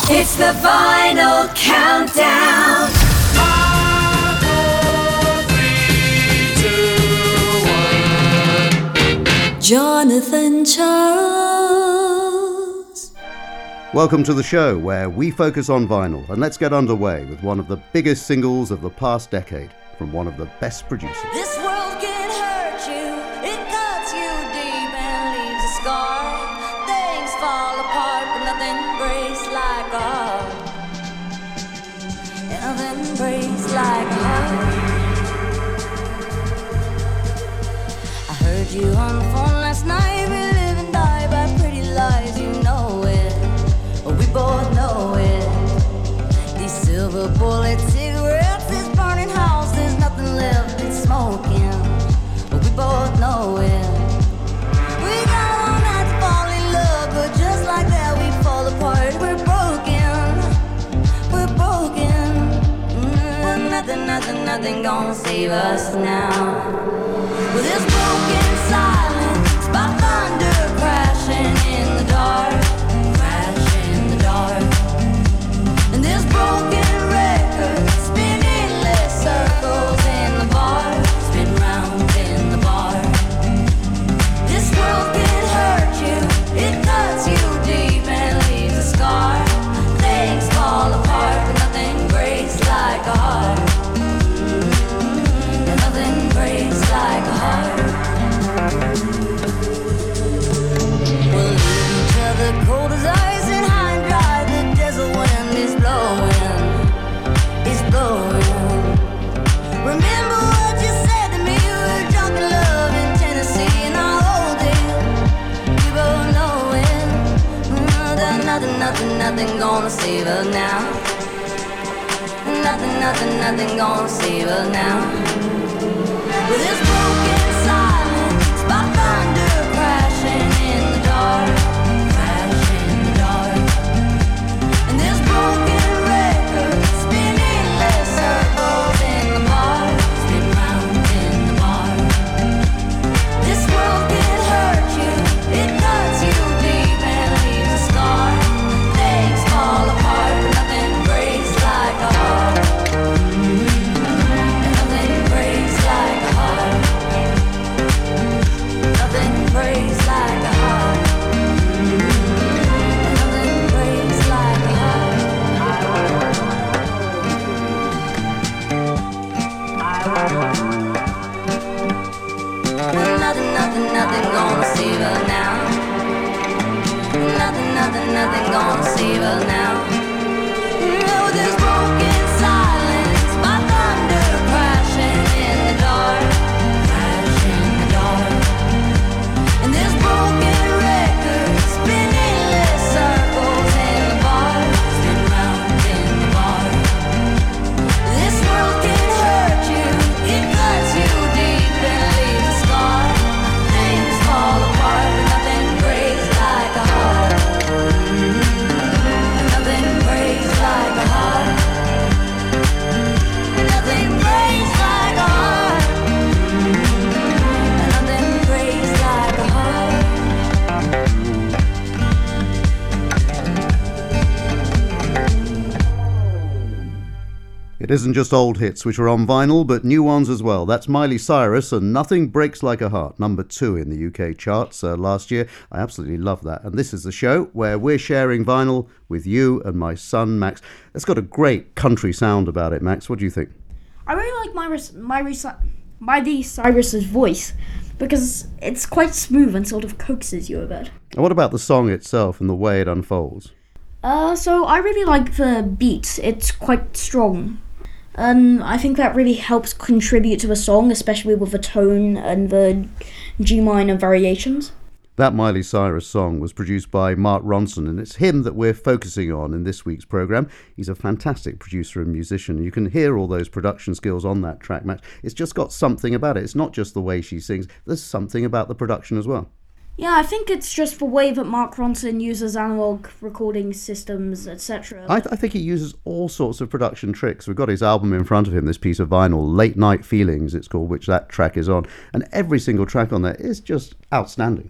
It's the Vinyl Countdown. 5, 4, 3, 2, 1. Jonathan Charles. Welcome to the show where we focus on vinyl, and let's get underway with one of the biggest singles of the past decade from one of the best producers. This world can hurt you, it cuts you deep and leaves a scar. Things fall apart, but nothing breaks like a heart. Nothing breaks like a heart. I heard you on the phone last night. We live and die by pretty lies, you know it. We both know it. These silver bullet cigarettes, this burning house, there's nothing left, it's smoking. We both know it. We got all night to fall in love, but just like that we fall apart. We're broken, we're broken. Nothing gonna save us now. With this broken silence, by thunder crashing in the dark, crashing in the dark. And this broken record spin endless circles in the bar, spin round in the bar. This world can hurt you, it cuts you deep and leaves a scar. Things fall apart, but nothing breaks like a heart. And nothing breaks like a heart. We'll leave each other cold as ice and high and dry. The desert wind is blowing, it's blowing. Remember what you said to me, we were drunk in love in Tennessee, and I'll hold it, we both know it. Nothing gonna save us now. Nothing gonna save us now. With this broken silence, by thunder crashing in the dark, crashing in the dark. And this broken record spin endless circles in the bar, spin round in the bar. This world can hurt you, it cuts you deep and leaves a scar. Things fall apart, but nothing breaks like a heart. And nothing breaks like a heart. Nothing breaks like a heart. Nothing breaks like a heart. Nothing gonna save us now. Nothing gonna save us now. With this broken silence, by thunder crashing in the dark, crashing in the dark. And this broken record spin endless circles in the bar, spin round in the bar. This world can hurt you, it cuts you deep and leaves a scar. Things fall apart, but nothing breaks like a heart. Nothing breaks like a heart. Nothing breaks like a heart. Nothing breaks like a heart. It isn't just old hits which are on vinyl, but new ones as well. That's Miley Cyrus and Nothing Breaks Like a Heart, number 2 in the UK charts last year. I absolutely love that. And this is the show where we're sharing vinyl with you and my son, Max. It's got a great country sound about it, Max. What do you think? I really like Miley Cyrus's voice because it's quite smooth and sort of coaxes you a bit. And what about the song itself and the way it unfolds? So I really like the beat. It's quite strong. I think that really helps contribute to a song, especially with the tone and the G minor variations. That Miley Cyrus song was produced by Mark Ronson, and it's him that we're focusing on in this week's programme. He's a fantastic producer and musician. You can hear all those production skills on that track, Max. It's just got something about it. It's not just the way she sings. There's something about the production as well. Yeah, I think it's just the way that Mark Ronson uses analog recording systems, etc. I think he uses all sorts of production tricks. We've got his album in front of him, this piece of vinyl, Late Night Feelings it's called, which that track is on. And every single track on there is just outstanding.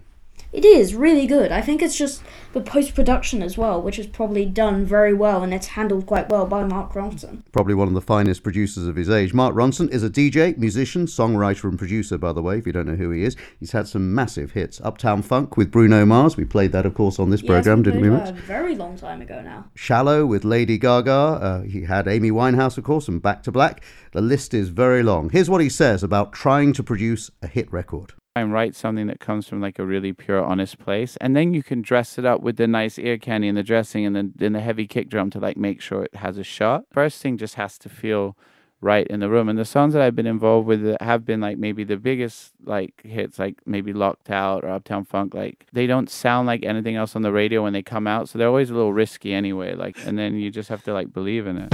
It is really good. I think it's just the post-production as well, which is probably done very well, and it's handled quite well by Mark Ronson. Probably one of the finest producers of his age. Mark Ronson is a DJ, musician, songwriter and producer, by the way, if you don't know who he is. He's had some massive hits. Uptown Funk with Bruno Mars. We played that, of course, on this programme, didn't we, Max? A very long time ago now. Shallow with Lady Gaga. He had Amy Winehouse, of course, and Back to Black. The list is very long. Here's what he says about trying to produce a hit record. And write something that comes from like a really pure, honest place, and then you can dress it up with the nice ear candy and the dressing and the heavy kick drum to like make sure it has a shot. First thing just has to feel right in the room. And the songs that I've been involved with that have been like maybe the biggest like hits, like maybe Locked Out or Uptown Funk, like they don't sound like anything else on the radio when they come out, so they're always a little risky anyway. Like, and then you just have to like believe in it.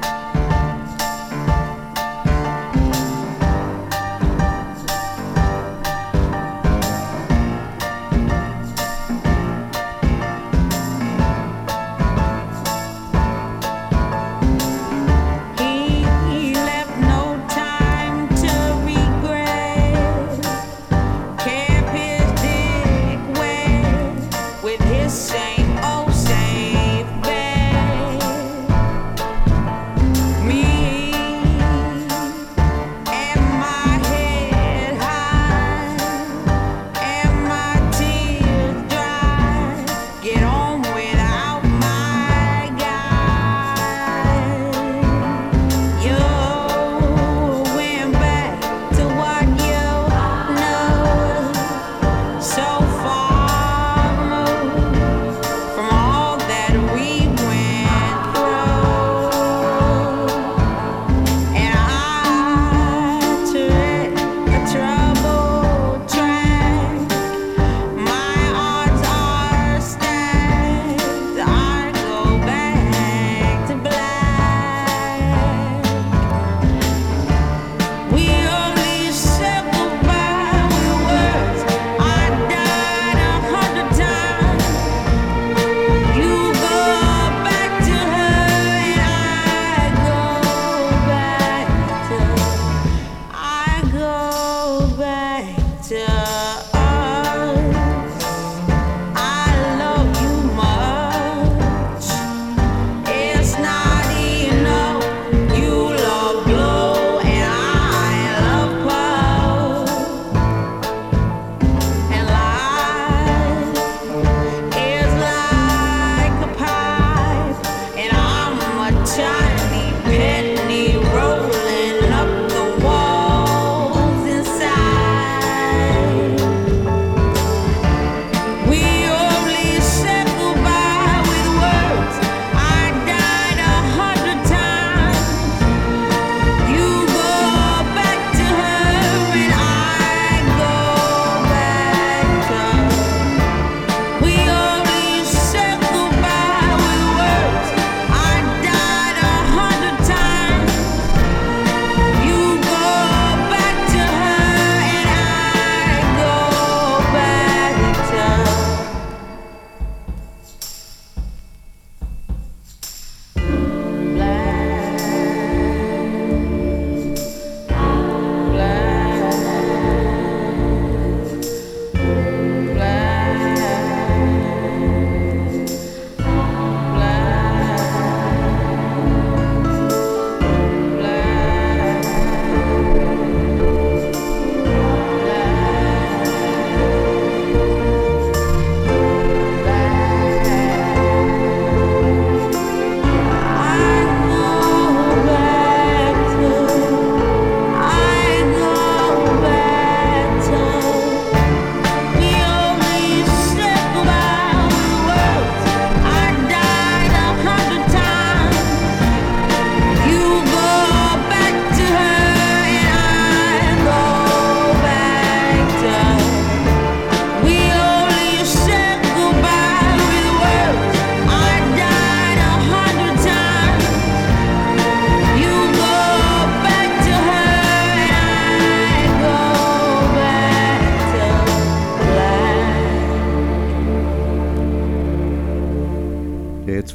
He left no time to regret. Kept his dick wet with his same old safe bet.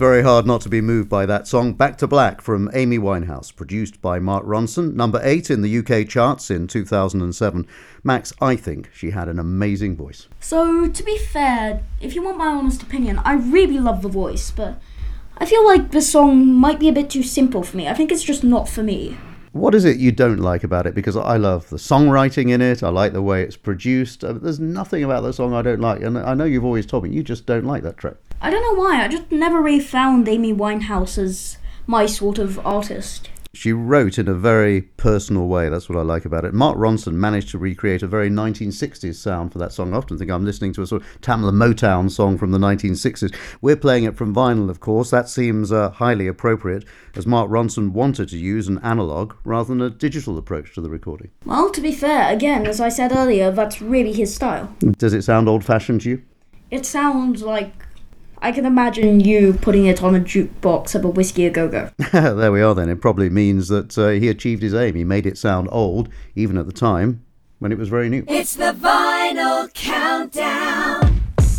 very hard not to be moved by that song. Back to Black from Amy Winehouse, produced by Mark Ronson. Number 8 in the UK charts in 2007. Max, I think she had an amazing voice. So, to be fair, if you want my honest opinion, I really love the voice, but I feel like the song might be a bit too simple for me. I think it's just not for me. What is it you don't like about it? Because I love the songwriting in it. I like the way it's produced. There's nothing about the song I don't like. And I know you've always told me you just don't like that track. I don't know why, I just never really found Amy Winehouse as my sort of artist. She wrote in a very personal way. That's what I like about it. Mark Ronson managed to recreate a very 1960s sound for that song. I often think I'm listening to a sort of Tamla Motown song from the 1960s. We're playing it from vinyl, of course. That seems highly appropriate, as Mark Ronson wanted to use an analog rather than a digital approach to the recording. Well, to be fair, again, as I said earlier, that's really his style. Does it sound old-fashioned to you? It sounds like I can imagine you putting it on a jukebox of a Whiskey A Go-Go. There we are then. It probably means that he achieved his aim. He made it sound old, even at the time when it was very new. It's the Vinyl Countdown.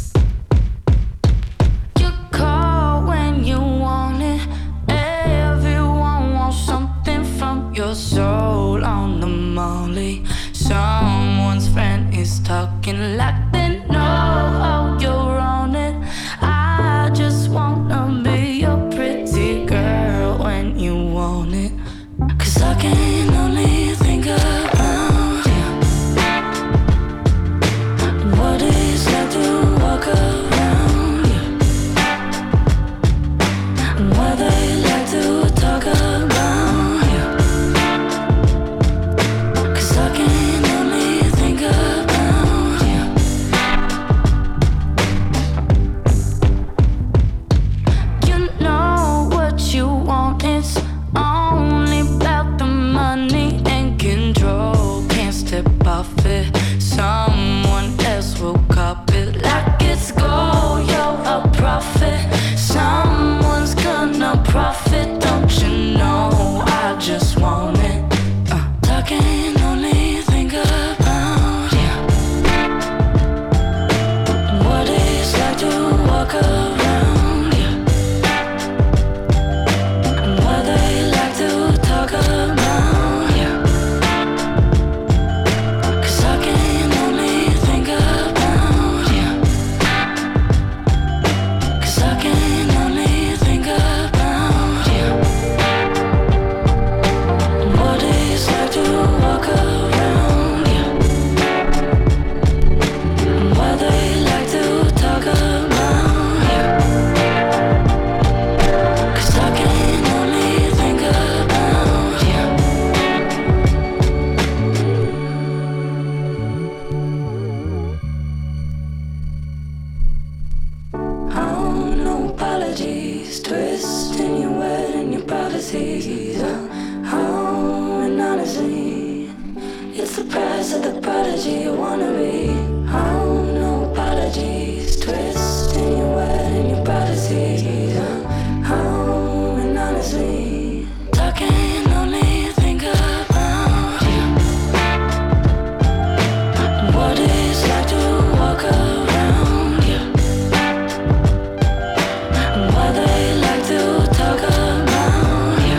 You call when you want it. Everyone wants something from your soul on the molly. Someone's friend is talking like they know you're on it. I just wanna be your pretty girl when you want it. 'Cause I can only think about you. What it's like to walk around you. And what they like to talk about you. 'Cause I can only think about you. You know what you want, it's only about the money and control. Can't step off it, someone else will cop it like it's gold. You're a prophet, someone's gonna profit. Don't you know I just want it. I can only think about you. What it's like to walk around you. And what they like to talk about you. 'Cause I can only think about you. 'Cause I can only think about you. And what it's like to walk around you. And what they like to talk about you. 'Cause I can only think about you. Oh, no apologies, twisting your word and your prophecies. Oh, and honestly, it's the price of the prodigy you wanna be. Oh, no apologies, twisting your word and your prophecies. Oh, and honestly, I can only think about you. What it's like to walk around you. And what they like to talk about you.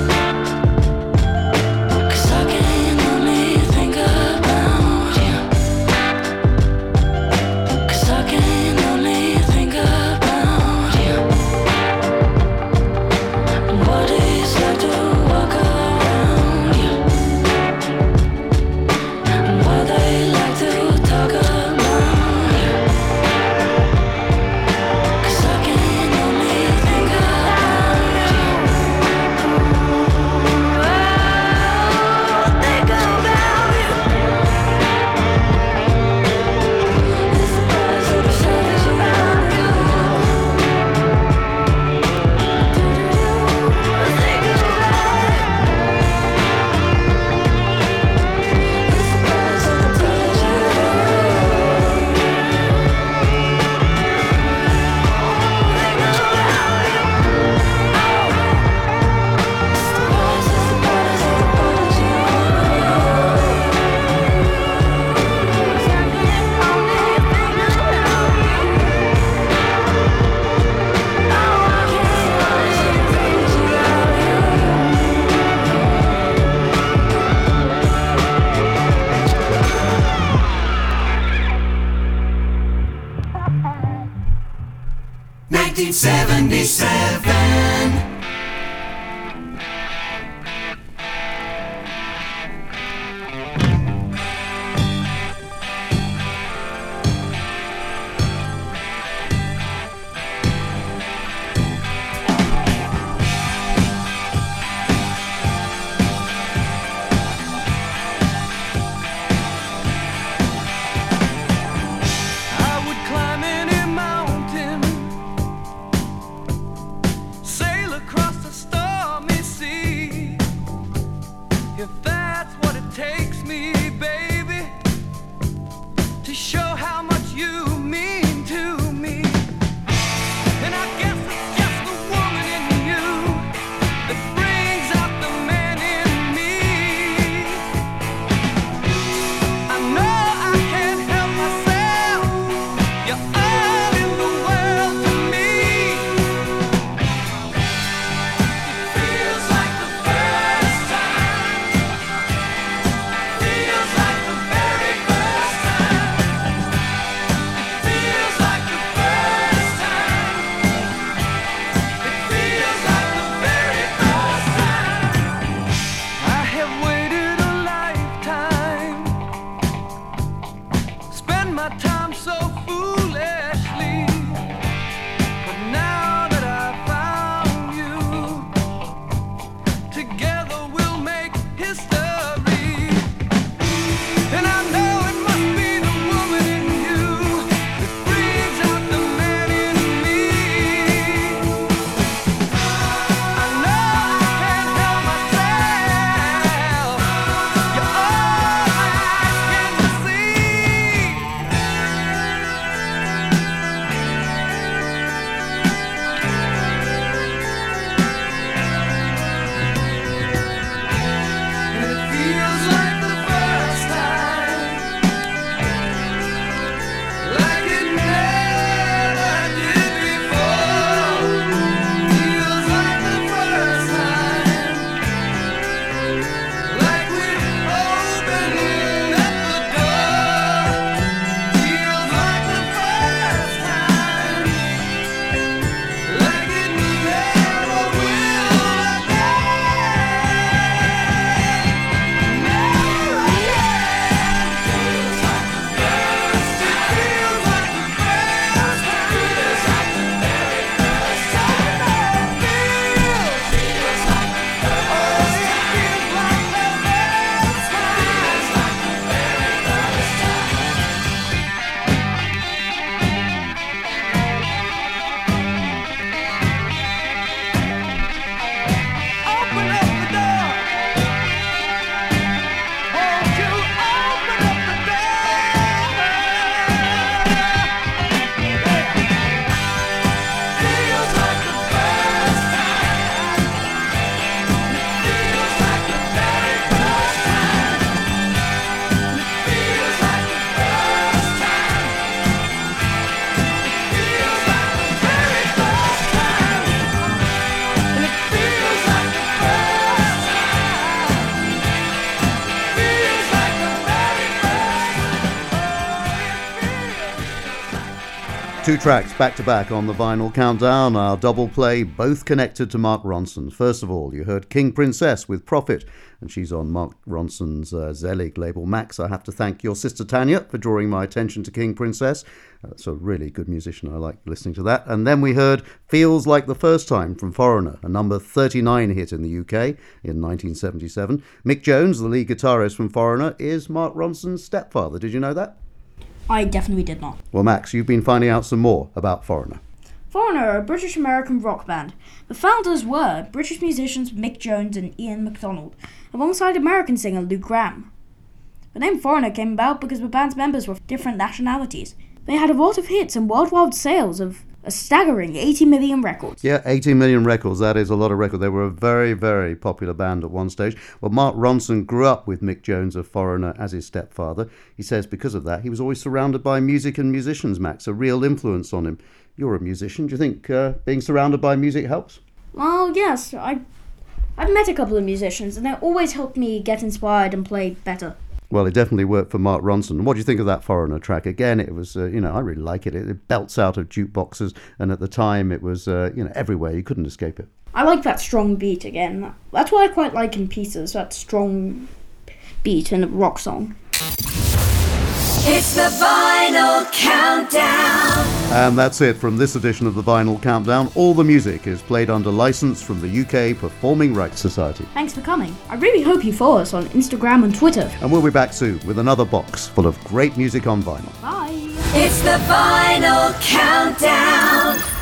'Cause I can only think about you. 'Cause I can only think about you. 1977. I would climb any mountain, sail across the stormy sea, if that's what it takes me, baby, to show how much you mean to me. And I guess it's just the woman in you that brings out the man in me. I know I can't help myself. You're all in the world to me. It feels like the first time. Feels like the very first time. It feels like the first time. It feels like the very first time. I have waited a lifetime, spend my time so foolishly, but now that I found you, together we'll make history. And I know it must be the woman in you that brings out the man in me. I know I can't help myself. You're all my eyes can see. And it feels like the first time, like it never did before. Feels like the first time, like we're opening up the door. Feels like the first time, like it never will again. Never again. Feels like the first time. It feels like the first time. Feels like the very first time. Feels like the first time. Oh, it feels like the first time. Feels like the very first time. Open up the door. Won't you open up the door? Feels like the first time. Feels like the very first time. Feels like the first time. Feels like the very first time. And it feels like the first time. Feels like the very first. Two tracks back to back on the vinyl countdown, our double play, both connected to Mark Ronson. First of all, you heard King Princess with Profit, and she's on Mark Ronson's Zelig label. Max, I have to thank your sister Tanya for drawing my attention to King Princess. That's a really good musician. I like listening to that. And then we heard Feels Like the First Time from Foreigner, a number 39 hit in the UK in 1977. Mick Jones, the lead guitarist from Foreigner, is Mark Ronson's stepfather. Did you know that? I definitely did not. Well, Max, you've been finding out some more about Foreigner. Foreigner are a British-American rock band. The founders were British musicians Mick Jones and Ian MacDonald, alongside American singer Lou Gramm. The name Foreigner came about because the band's members were different nationalities. They had a lot of hits and worldwide sales of a staggering 80 million records. Yeah, 80 million records. That is a lot of records. They were a very, very popular band at one stage. Well, Mark Ronson grew up with Mick Jones of Foreigner as his stepfather. He says because of that, he was always surrounded by music and musicians, Max, a real influence on him. You're a musician. Do you think being surrounded by music helps? Well, yes. I've met a couple of musicians, and they always helped me get inspired and play better. Well, it definitely worked for Mark Ronson. What do you think of that Foreigner track? Again, it was, I really like it. It belts out of jukeboxes, and at the time it was, everywhere. You couldn't escape it. I like that strong beat again. That's what I quite like in Pieces, that strong beat in a rock song. It's the Vinyl Countdown. And that's it from this edition of the Vinyl Countdown. All the music is played under license from the UK Performing Rights Society. Thanks for coming. I really hope you follow us on Instagram and Twitter. And we'll be back soon with another box full of great music on vinyl. Bye. It's the Vinyl Countdown.